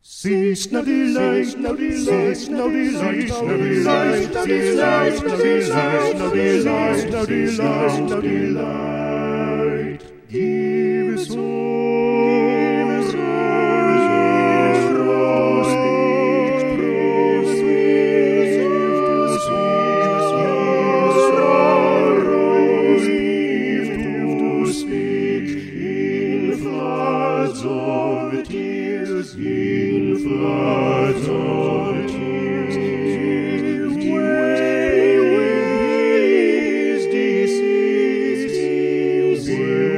Siehst no delight, no delight, no delight, no delight, no delight, no delight, no delight, no delight, no delight. Give us all, in floods of tears, his decease,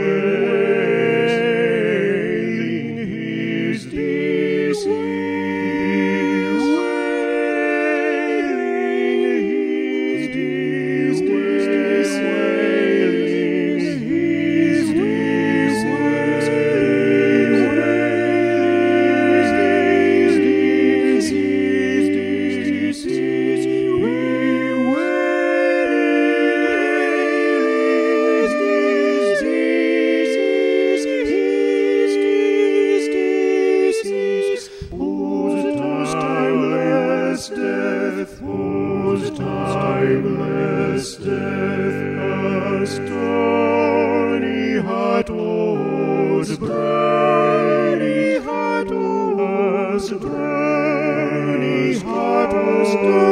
wailing his decease, whose timeless death, a stony heart was burning, heart was burning, heart was burning.